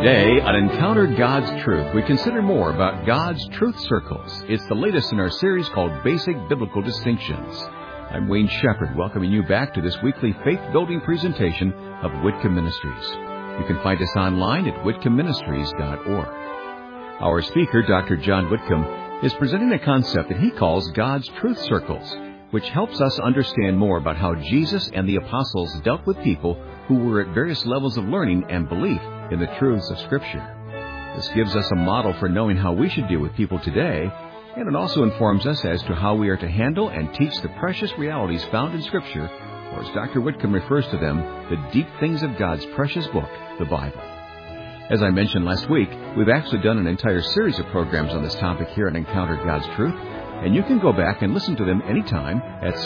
Today, on Encounter God's Truth, we consider more about God's Truth Circles. It's the latest in our series called Basic Biblical Distinctions. I'm Wayne Shepherd, welcoming you back to this weekly faith-building presentation of Whitcomb Ministries. You can find us online at whitcombministries.org. Our speaker, Dr. John Whitcomb, is presenting a concept that he calls God's Truth Circles, which helps us understand more about how Jesus and the apostles dealt with people who were at various levels of learning and belief in the truths of Scripture. This gives us a model for knowing how we should deal with people today, and it also informs us as to how we are to handle and teach the precious realities found in Scripture, or as Dr. Whitcomb refers to them, the deep things of God's precious book, the Bible. As I mentioned last week, we've actually done an entire series of programs on this topic here at Encounter God's Truth, and you can go back and listen to them anytime at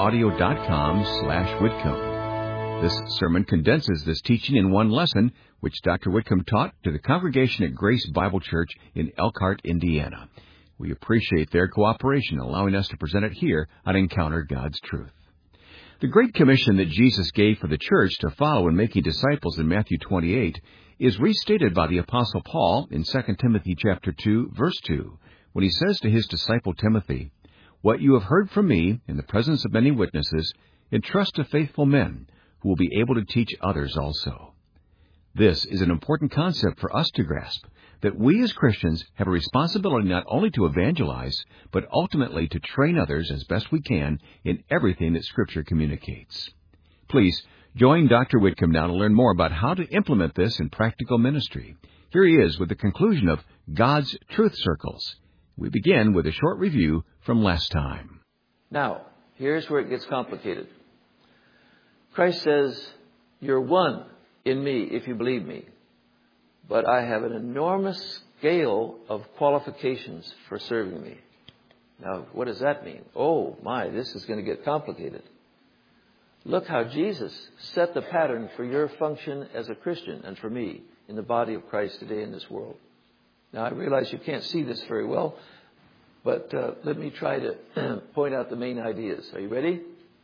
sermonaudio.com/Whitcomb. This sermon condenses this teaching in one lesson, which Dr. Whitcomb taught to the congregation at Grace Bible Church in Elkhart, Indiana. We appreciate their cooperation in allowing us to present it here on Encounter God's Truth. The Great Commission that Jesus gave for the church to follow in making disciples in Matthew 28 is restated by the Apostle Paul in 2 Timothy chapter 2, verse 2, when he says to his disciple Timothy, "What you have heard from me in the presence of many witnesses, entrust to faithful men who will be able to teach others also." This is an important concept for us to grasp, that we as Christians have a responsibility not only to evangelize, but ultimately to train others as best we can in everything that Scripture communicates. Please join Dr. Whitcomb now to learn more about how to implement this in practical ministry. Here he is with the conclusion of God's Truth Circles. We begin with a short review from last time. Now, here's where it gets complicated. Christ says, "You're one in me if you believe me. But I have an enormous scale of qualifications for serving me." Now, what does that mean? Oh, my, this is going to get complicated. Look how Jesus set the pattern for your function as a Christian and for me in the body of Christ today in this world. Now, I realize you can't see this very well, but let me try to point out the main ideas. Are you ready?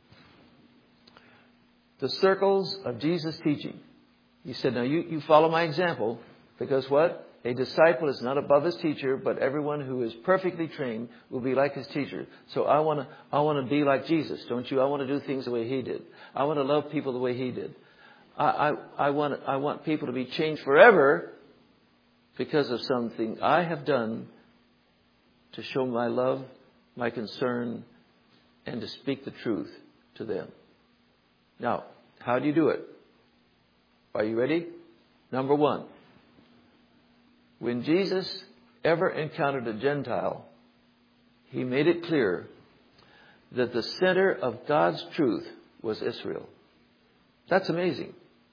The circles of Jesus' teaching. He said, now you follow my example, because what? A disciple is not above his teacher, but everyone who is perfectly trained will be like his teacher. So I want to be like Jesus, don't you? I want to do things the way he did. I want to love people the way he did. I want people to be changed forever because of something I have done to show my love, my concern, and to speak the truth to them. Now, how do you do it? Are you ready? Number one, when Jesus ever encountered a Gentile, he made it clear that the center of God's truth was Israel. That's amazing.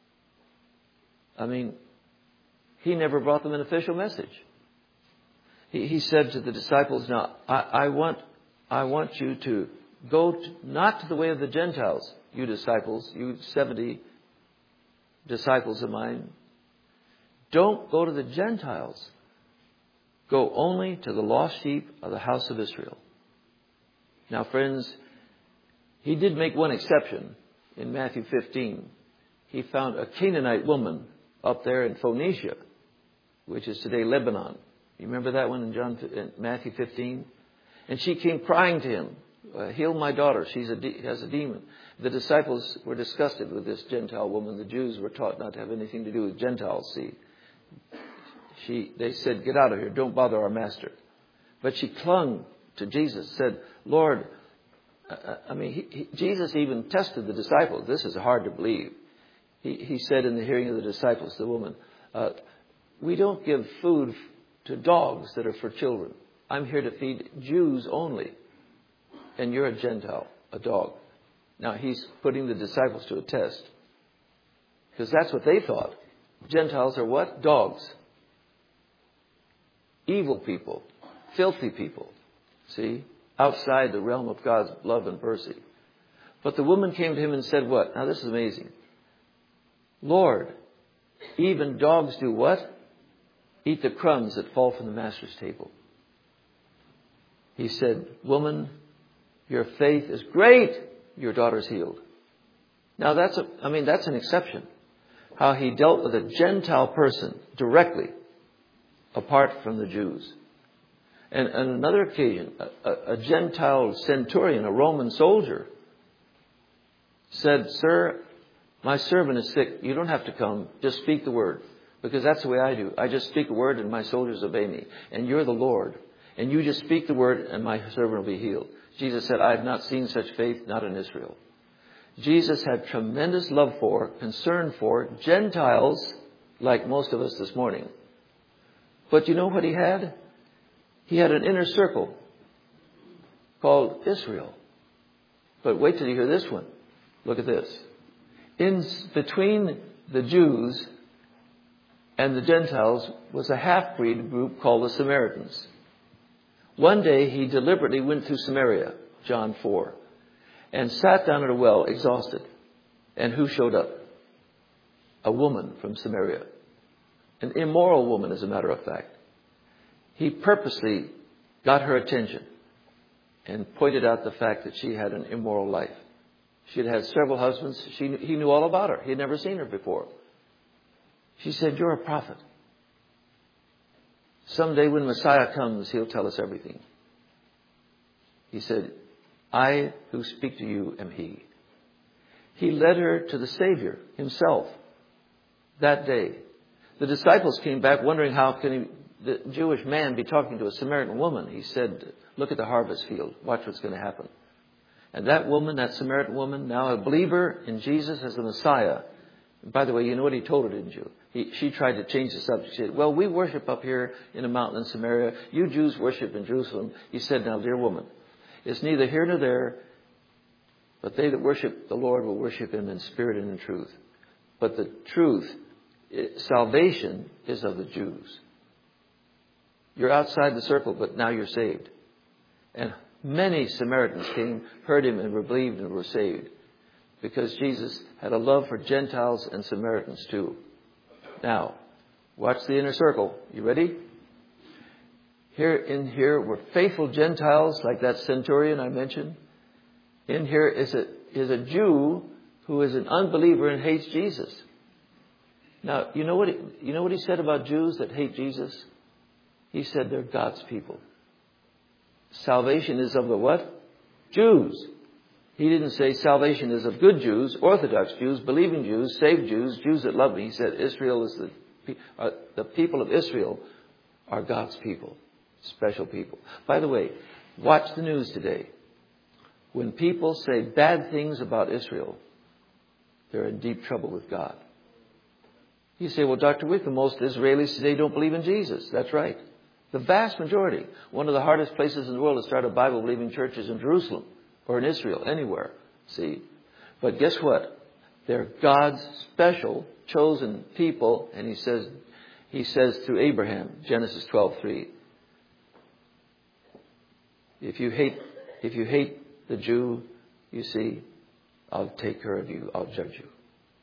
I mean, he never brought them an official message. He said to the disciples, now, I want you to go not to the way of the Gentiles, you disciples, you 70 disciples of mine. Don't go to the Gentiles. Go only to the lost sheep of the house of Israel. Now, friends, he did make one exception in Matthew 15. He found a Canaanite woman up there in Phoenicia, which is today Lebanon. You remember that one in Matthew 15? And she came crying to him, "Heal my daughter. She has a demon." The disciples were disgusted with this Gentile woman. The Jews were taught not to have anything to do with Gentiles, see. They said, "Get out of here. Don't bother our master." But she clung to Jesus, said, "Lord," Jesus even tested the disciples. This is hard to believe. He said in the hearing of the disciples, the woman, "We don't give food to dogs that are for children. I'm here to feed Jews only. And you're a Gentile, a dog." Now, he's putting the disciples to a test. Because that's what they thought. Gentiles are what? Dogs. Evil people. Filthy people. See? Outside the realm of God's love and mercy. But the woman came to him and said what? Now, this is amazing. "Lord, even dogs do what? Eat the crumbs that fall from the master's table." He said, "Woman, your faith is great. Your daughter's healed." Now, that's an exception. how he dealt with a Gentile person directly, apart from the Jews. And on another occasion, a Gentile centurion, a Roman soldier, said, "Sir, my servant is sick. You don't have to come. Just speak the word." Because that's the way I do. I just speak a word and my soldiers obey me. And you're the Lord. And you just speak the word and my servant will be healed. Jesus said, "I have not seen such faith, not in Israel." Jesus had tremendous love for, concern for Gentiles, like most of us this morning. But you know what he had? He had an inner circle called Israel. But wait till you hear this one. Look at this. In between the Jews and the Gentiles was a half-breed group called the Samaritans. One day he deliberately went through Samaria, John 4, and sat down at a well, exhausted. And who showed up? A woman from Samaria. An immoral woman, as a matter of fact. He purposely got her attention and pointed out the fact that she had an immoral life. She had had several husbands. He knew all about her. He had never seen her before. She said, "You're a prophet. Someday when Messiah comes, he'll tell us everything." He said, "I who speak to you am he." He led her to the Savior himself that day. The disciples came back wondering how can the Jewish man be talking to a Samaritan woman. He said, "Look at the harvest field. Watch what's going to happen." And that woman, that Samaritan woman, now a believer in Jesus as the Messiah. And by the way, you know what he told her, didn't you? She tried to change the subject. She said, "Well, we worship up here in a mountain in Samaria. You Jews worship in Jerusalem." He said, "Now, dear woman, it's neither here nor there, but they that worship the Lord will worship him in spirit and in truth." But the truth, salvation is of the Jews. You're outside the circle, but now you're saved. And many Samaritans came, heard him, and were believed and were saved. Because Jesus had a love for Gentiles and Samaritans too. Now, watch the inner circle. You ready? Here were faithful Gentiles like that centurion I mentioned. In here is a Jew who is an unbeliever and hates Jesus. Now, you know what he said about Jews that hate Jesus? He said they're God's people. Salvation is of the what? Jews. He didn't say salvation is of good Jews, Orthodox Jews, believing Jews, saved Jews, Jews that love me. He said Israel is the people of Israel are God's people, special people. By the way, watch the news today. When people say bad things about Israel, they're in deep trouble with God. You say, "Well, Dr. Wickham, most Israelis today don't believe in Jesus." That's right. The vast majority. One of the hardest places in the world to start a Bible-believing church is in Jerusalem or in Israel, anywhere. See? But guess what? They're God's special, chosen people. And he says through Abraham, Genesis 12:3, if you hate the Jew, you see, I'll take care of you. I'll judge you.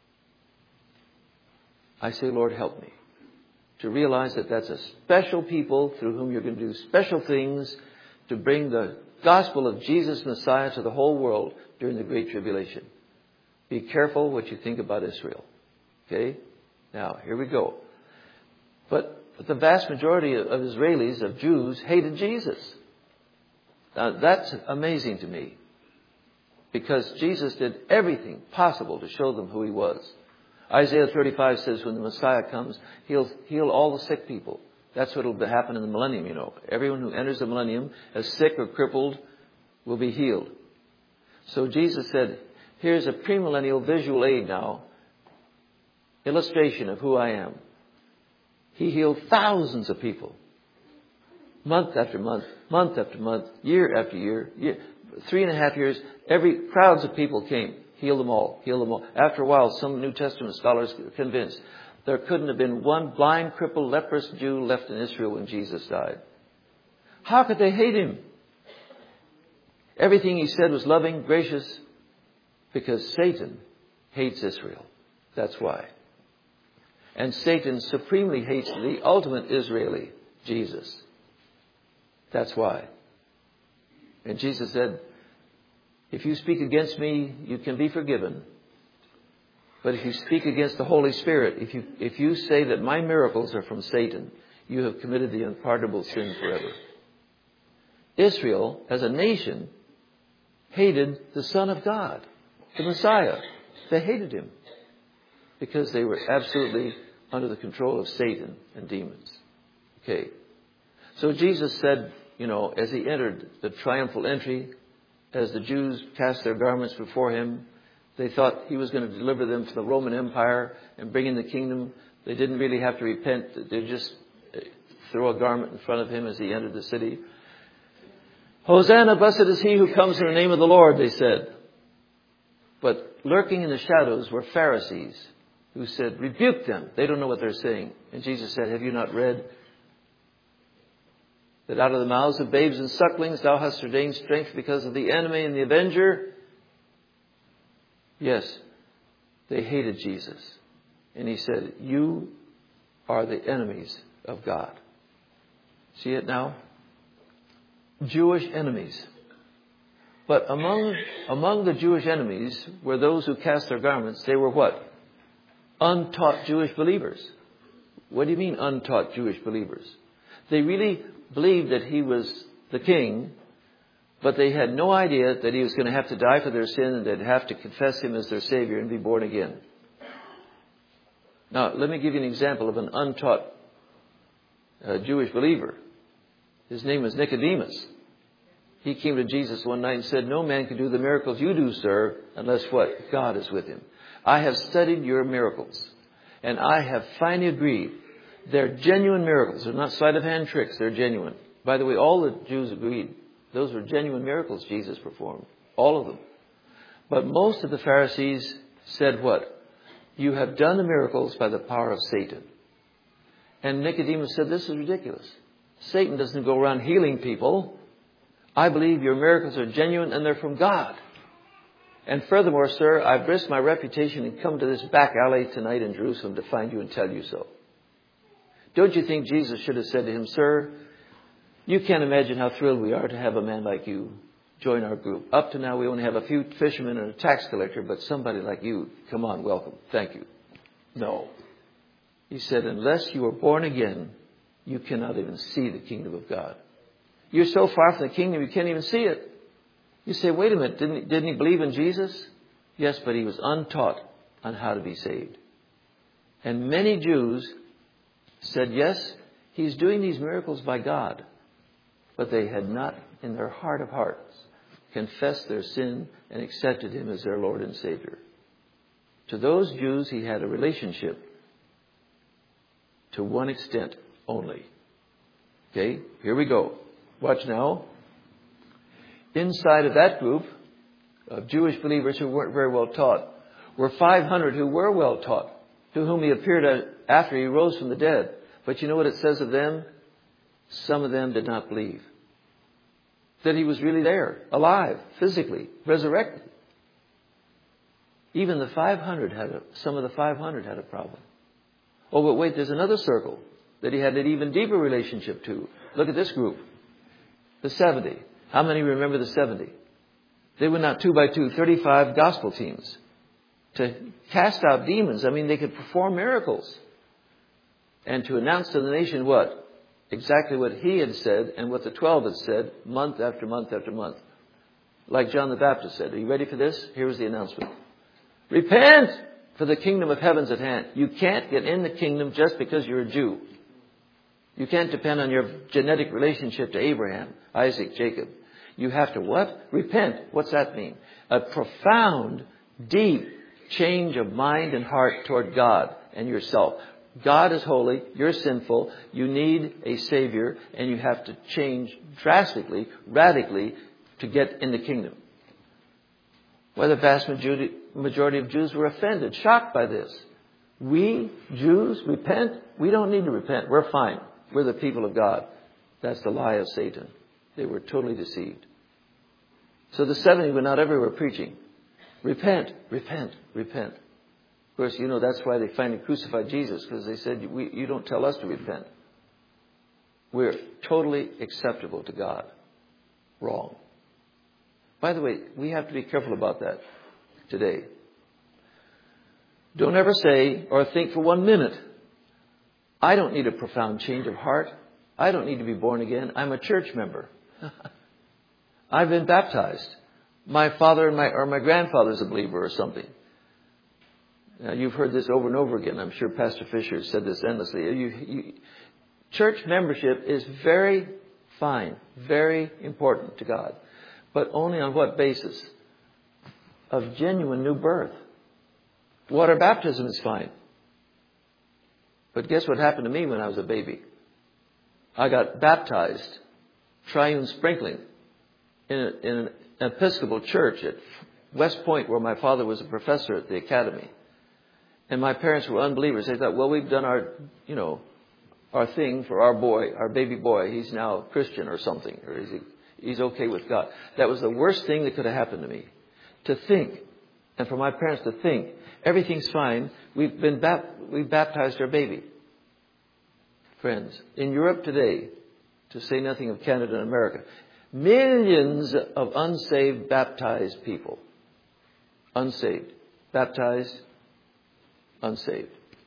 I say, Lord, help me to realize that that's a special people through whom you're going to do special things to bring the gospel of Jesus Messiah to the whole world during the Great Tribulation. Be careful what you think about Israel. Okay? Now, here we go. But the vast majority of Israelis, of Jews, hated Jesus. Now, that's amazing to me. Because Jesus did everything possible to show them who he was. Isaiah 35 says when the Messiah comes, he'll heal all the sick people. That's what will happen in the millennium, you know. Everyone who enters the millennium as sick or crippled will be healed. So Jesus said, here's a premillennial visual aid now. Illustration of who I am. He healed thousands of people. Month after month, month after month, year after year. 3.5 years, crowds of people came. Heal them all. Heal them all. After a while, some New Testament scholars were convinced there couldn't have been one blind, crippled, leprous Jew left in Israel when Jesus died. How could they hate him? Everything he said was loving, gracious, because Satan hates Israel. That's why. And Satan supremely hates the ultimate Israeli, Jesus. That's why. And Jesus said, if you speak against me, you can be forgiven. But if you speak against the Holy Spirit, if you say that my miracles are from Satan, you have committed the unpardonable sin forever. Israel, as a nation, hated the Son of God, the Messiah. They hated him because they were absolutely under the control of Satan and demons. Okay. So Jesus said, as he entered the triumphal entry, as the Jews cast their garments before him, they thought he was going to deliver them from the Roman Empire and bring in the kingdom. They didn't really have to repent. They just throw a garment in front of him as he entered the city. Hosanna, blessed is he who comes in the name of the Lord, they said. But lurking in the shadows were Pharisees who said, rebuke them. They don't know what they're saying. And Jesus said, have you not read that out of the mouths of babes and sucklings thou hast ordained strength because of the enemy and the avenger? Yes, they hated Jesus. And he said, you are the enemies of God. See it now? Jewish enemies. But among the Jewish enemies were those who cast their garments. They were what? Untaught Jewish believers. What do you mean untaught Jewish believers? They really believed that he was the king, but they had no idea that he was going to have to die for their sin and they'd have to confess him as their Savior and be born again. Now, let me give you an example of an untaught Jewish believer. His name was Nicodemus. He came to Jesus one night and said, no man can do the miracles you do, sir, unless what? God is with him. I have studied your miracles, and I have finally agreed they're genuine miracles. They're not sleight-of-hand tricks. They're genuine. By the way, all the Jews agreed. Those were genuine miracles Jesus performed. All of them. But most of the Pharisees said what? You have done the miracles by the power of Satan. And Nicodemus said, this is ridiculous. Satan doesn't go around healing people. I believe your miracles are genuine and they're from God. And furthermore, sir, I've risked my reputation and come to this back alley tonight in Jerusalem to find you and tell you so. Don't you think Jesus should have said to him, sir, you can't imagine how thrilled we are to have a man like you join our group. Up to now, we only have a few fishermen and a tax collector, but somebody like you, come on, welcome. Thank you. No. He said, unless you are born again, you cannot even see the kingdom of God. You're so far from the kingdom, you can't even see it. You say, wait a minute, didn't he believe in Jesus? Yes, but he was untaught on how to be saved. And many Jews said, yes, he's doing these miracles by God. But they had not, in their heart of hearts, confessed their sin and accepted him as their Lord and Savior. To those Jews, he had a relationship to one extent only. Okay, here we go. Watch now. Inside of that group of Jewish believers who weren't very well taught were 500 who were well taught, to whom he appeared after he rose from the dead. But you know what it says of them? Some of them did not believe that he was really there, alive, physically, resurrected. Even some of the 500 had a problem. Oh, but wait, there's another circle that he had an even deeper relationship to. Look at this group. The 70. How many remember the 70? They went out 2 by 2, 35 gospel teams to cast out demons. I mean, they could perform miracles. And to announce to the nation what? Exactly what he had said and what the 12 had said month after month after month. Like John the Baptist said. Are you ready for this? Here was the announcement. Repent, for the kingdom of heaven's at hand. You can't get in the kingdom just because you're a Jew. You can't depend on your genetic relationship to Abraham, Isaac, Jacob. You have to what? Repent. What's that mean? A profound, deep change of mind and heart toward God and yourself. God is holy. You're sinful. You need a Savior. And you have to change drastically, radically to get in the kingdom. Well, the vast majority of Jews were offended, shocked by this. We, Jews, repent? We don't need to repent. We're fine. We're the people of God. That's the lie of Satan. They were totally deceived. So the 70 went out everywhere preaching. Repent, repent, repent. Of course, you know that's why they finally crucified Jesus, because they said, you don't tell us to repent. We're totally acceptable to God. Wrong. By the way, we have to be careful about that today. Don't ever say or think for 1 minute, I don't need a profound change of heart. I don't need to be born again. I'm a church member. I've been baptized. My father or my grandfather's a believer or something. Now, you've heard this over and over again. I'm sure Pastor Fisher has said this endlessly. Church membership is very fine, very important to God. But only on what basis? Of genuine new birth. Water baptism is fine. But guess what happened to me when I was a baby? I got baptized, triune sprinkling, in an Episcopal church at West Point, where my father was a professor at the academy. And my parents were unbelievers. They thought, well, we've done our thing for our boy, our baby boy. He's now a Christian or something, or he's okay with God. That was the worst thing that could have happened to me. To think, and for my parents to think, everything's fine. We've baptized our baby. Friends, in Europe today, to say nothing of Canada and America, millions of unsaved baptized people. Unsaved. Baptized. Unsaved.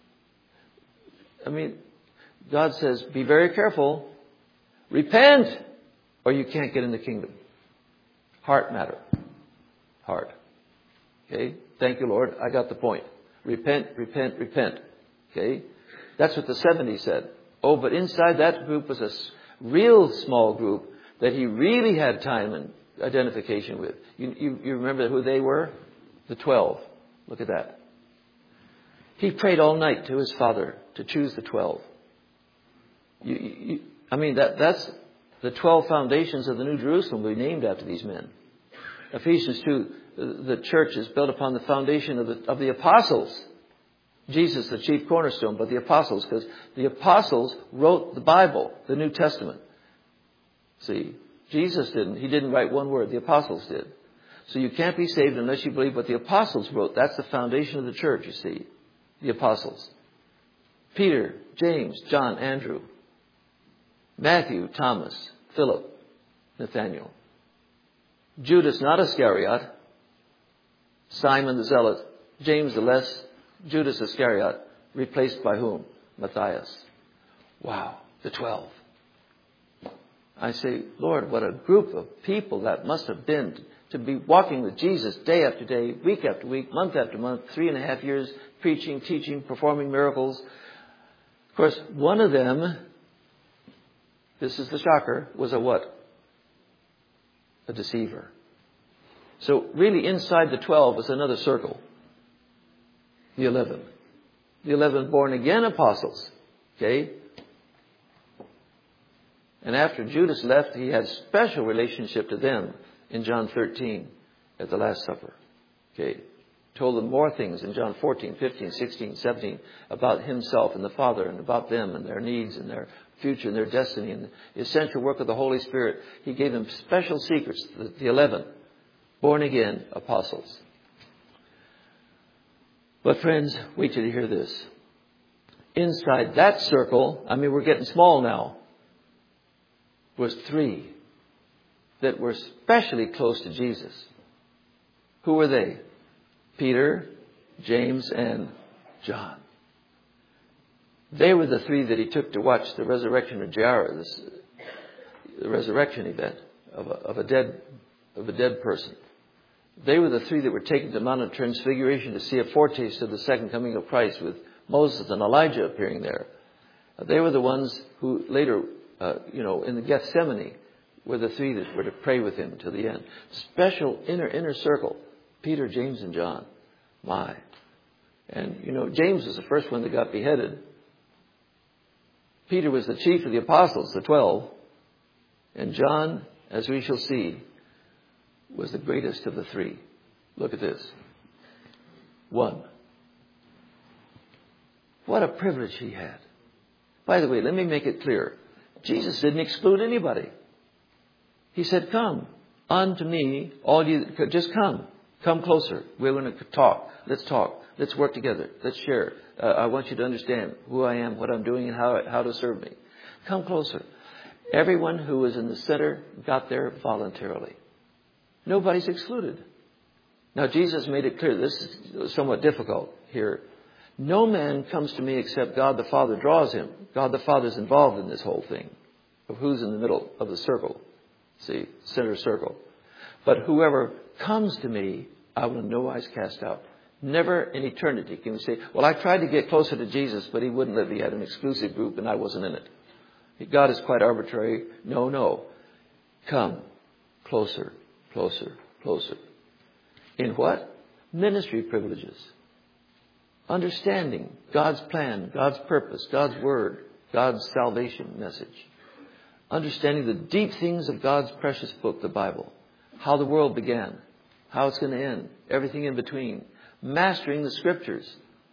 I mean, God says, be very careful. Repent, or you can't get in the kingdom. Heart matter. Heart. Okay? Thank you, Lord. I got the point. Repent, repent, repent. Okay? That's what the 70 said. Oh, but inside that group was a real small group that he really had time and identification with. You remember who they were? The 12. Look at that. He prayed all night to his Father to choose the 12. That's the 12 foundations of the New Jerusalem will be named after these men. Ephesians 2, the church is built upon the foundation of the apostles. Jesus, the chief cornerstone, but the apostles, because the apostles wrote the Bible, the New Testament. See, Jesus didn't. He didn't write one word. The apostles did. So you can't be saved unless you believe what the apostles wrote. That's the foundation of the church, you see. The apostles. Peter, James, John, Andrew, Matthew, Thomas, Philip, Nathaniel. Judas, not Iscariot. Simon the Zealot. James the Less. Judas Iscariot. Replaced by whom? Matthias. Wow. The 12. I say, Lord, what a group of people that must have been to be walking with Jesus day after day, week after week, month after month, 3.5 years, preaching, teaching, performing miracles. Of course, one of them, this is the shocker, was a what? A deceiver. So really inside the 12 is another circle. The 11. The 11 born again apostles. Okay? And after Judas left, he had special relationship to them in John 13 at the Last Supper. Okay. Told them more things in John 14, 15, 16, 17 about himself and the Father and about them and their needs and their future and their destiny and the essential work of the Holy Spirit. He gave them special secrets, the 11 born again apostles. But friends, wait till you hear this. Inside that circle, we're getting small now, was 3 that were especially close to Jesus. Who were they? Peter, James, and John. They were the 3 that he took to watch the resurrection of Jairus, the resurrection event of a dead person. They were the 3 that were taken to Mount of Transfiguration to see a foretaste of the second coming of Christ, with Moses and Elijah appearing there. They were the ones who later, in the Gethsemane, were the 3 that were to pray with him to the end. Special inner circle. Peter, James, and John. My. And, James was the first one that got beheaded. Peter was the chief of the apostles, the 12. And John, as we shall see, was the greatest of the 3. Look at this. 1. What a privilege he had. By the way, let me make it clear. Jesus didn't exclude anybody. He said, come unto me, all you, just come. Come closer. We're going to talk. Let's talk. Let's work together. Let's share. I want you to understand who I am, what I'm doing, and how to serve me. Come closer. Everyone who was in the center got there voluntarily. Nobody's excluded. Now, Jesus made it clear. This is somewhat difficult here No man comes to me except God the Father draws him. God the Father is involved in this whole thing of who's in the middle of the circle. See, center circle. But whoever comes to me, I will in no wise cast out. Never in eternity can we say, well, I tried to get closer to Jesus, but he wouldn't let me. He had an exclusive group and I wasn't in it. God is quite arbitrary. No. Come closer, closer, closer. In what? Ministry privileges. Understanding God's plan, God's purpose, God's word, God's salvation message. Understanding the deep things of God's precious book, the Bible. How the world began. How it's going to end. Everything in between. Mastering the scriptures.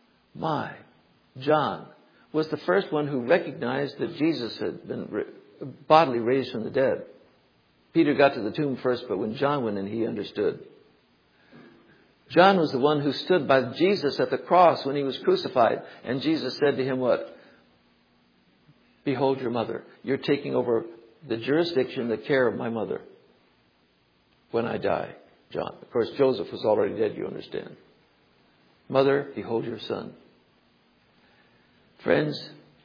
John was the first one who recognized that Jesus had been bodily raised from the dead. Peter got to the tomb first, but when John went in, he understood. John was the one who stood by Jesus at the cross when he was crucified. And Jesus said to him what? Behold your mother. You're taking over the jurisdiction, the care of my mother when I die, John. Of course, Joseph was already dead, you understand. Mother, behold your son. Friends,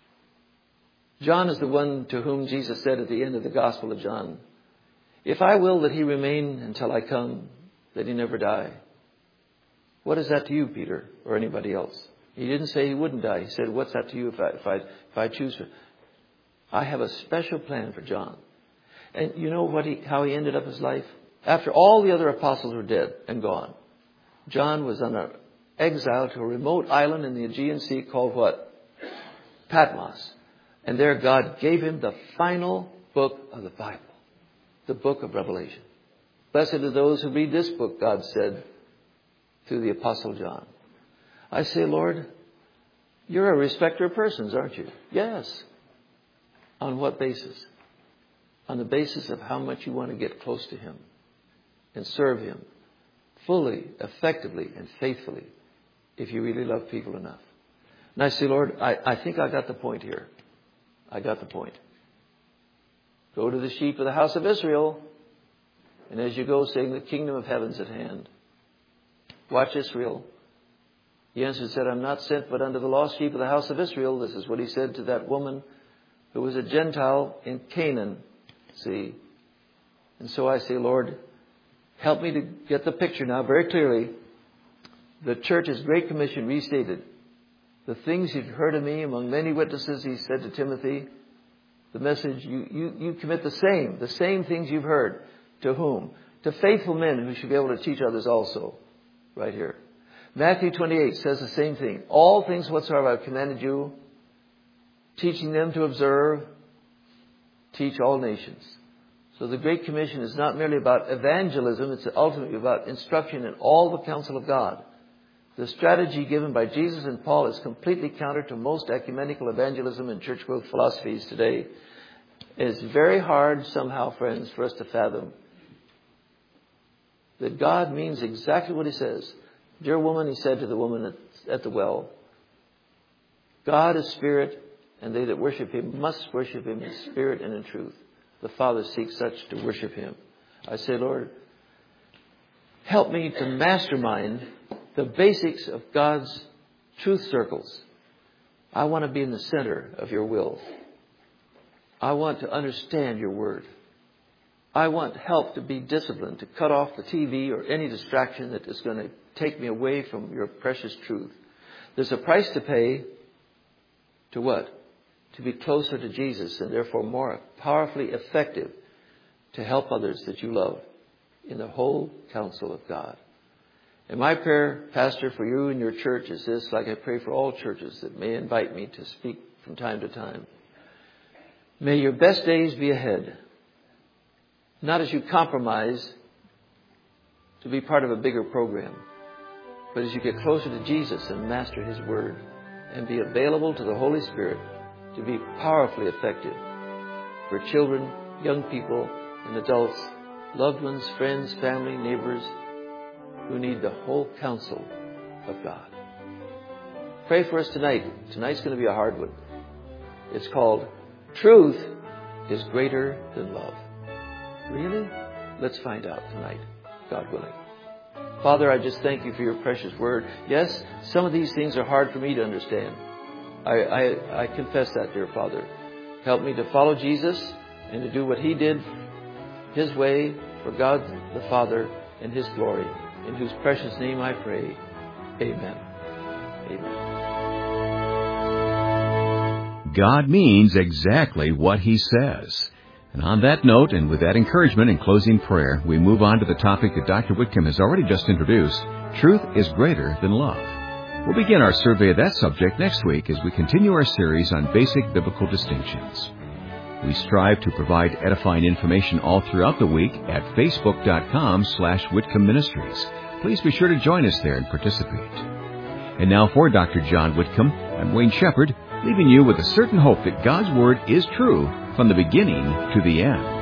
John is the one to whom Jesus said at the end of the Gospel of John, if I will that he remain until I come, that he never die. What is that to you, Peter, or anybody else? He didn't say he wouldn't die. He said, what's that to you if I choose to? I have a special plan for John. And you know how he ended up his life? After all the other apostles were dead and gone, John was on an exile to a remote island in the Aegean Sea called what? Patmos. And there God gave him the final book of the Bible, the book of Revelation. Blessed are those who read this book, God said through the Apostle John. I say, Lord, you're a respecter of persons, aren't you? Yes. On what basis? On the basis of how much you want to get close to him and serve him fully, effectively, and faithfully if you really love people enough. And I say, Lord, I think I got the point here. I got the point. Go to the sheep of the house of Israel, and as you go, saying the kingdom of heaven's at hand. Watch Israel. He answered and said, I'm not sent but unto the lost sheep of the house of Israel. This is what he said to that woman who was a Gentile in Canaan. See? And so I say, Lord, help me to get the picture now very clearly. The church's Great Commission restated. The things you've heard of me among many witnesses, he said to Timothy, the message, you commit the same things you've heard. To whom? To faithful men who should be able to teach others also. Right here. Matthew 28 says the same thing. All things whatsoever I've commanded you, teaching them to observe, teach all nations. So the Great Commission is not merely about evangelism, it's ultimately about instruction in all the counsel of God. The strategy given by Jesus and Paul is completely counter to most ecumenical evangelism and church growth philosophies today. It's very hard somehow, friends, for us to fathom that God means exactly what he says. Dear woman, he said to the woman at the well, God is spirit, and they that worship him must worship him in spirit and in truth. The Father seeks such to worship him. I say, Lord, help me to mastermind the basics of God's truth circles. I want to be in the center of your will. I want to understand your word. I want help to be disciplined, to cut off the TV or any distraction that is going to take me away from your precious truth. There's a price to pay to what? To be closer to Jesus and therefore more powerfully effective to help others that you love in the whole counsel of God. And my prayer, Pastor, for you and your church is this, like I pray for all churches that may invite me to speak from time to time. May your best days be ahead. Not as you compromise to be part of a bigger program, but as you get closer to Jesus and master his word and be available to the Holy Spirit to be powerfully effective for children, young people, and adults, loved ones, friends, family, neighbors who need the whole counsel of God. Pray for us tonight. Tonight's going to be a hard one. It's called Truth is Greater Than Love. Really? Let's find out tonight, God willing. Father, I just thank you for your precious word. Yes, some of these things are hard for me to understand. I confess that, dear Father. Help me to follow Jesus and to do what he did his way for God the Father and his glory. In whose precious name I pray. Amen. Amen. God means exactly what he says. And on that note, and with that encouragement and closing prayer, we move on to the topic that Dr. Whitcomb has already just introduced. Truth is greater than love. We'll begin our survey of that subject next week as we continue our series on basic biblical distinctions. We strive to provide edifying information all throughout the week at facebook.com/Whitcomb Ministries. Please be sure to join us there and participate. And now for Dr. John Whitcomb, I'm Wayne Shepherd, leaving you with a certain hope that God's Word is true from the beginning to the end.